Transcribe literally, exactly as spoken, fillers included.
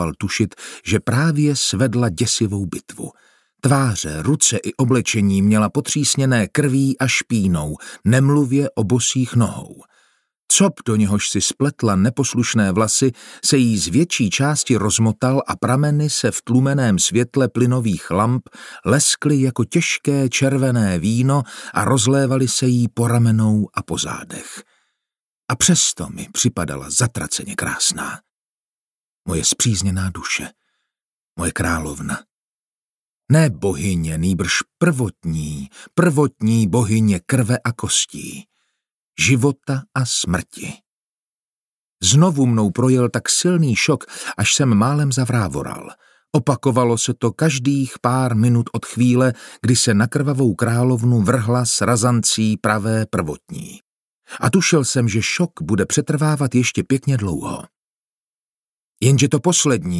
tušit, že právě svedla děsivou bitvu. Tváře, ruce i oblečení měla potřísněné krví a špínou, nemluvě o bosých nohou. Cop, do něhož si spletla neposlušné vlasy, se jí z větší části rozmotal a prameny se v tlumeném světle plynových lamp leskly jako těžké červené víno a rozlévaly se jí po ramenou a po zádech. A přesto mi připadala zatraceně krásná. Moje spřízněná duše, moje královna. Ne bohyně, nýbrž prvotní, prvotní bohyně krve a kostí, života a smrti. Znovu mnou projel tak silný šok, až jsem málem zavrávoral. Opakovalo se to každých pár minut od chvíle, kdy se na krvavou královnu vrhla s razancí pravé prvotní. A tušil jsem, že šok bude přetrvávat ještě pěkně dlouho. Jenže to poslední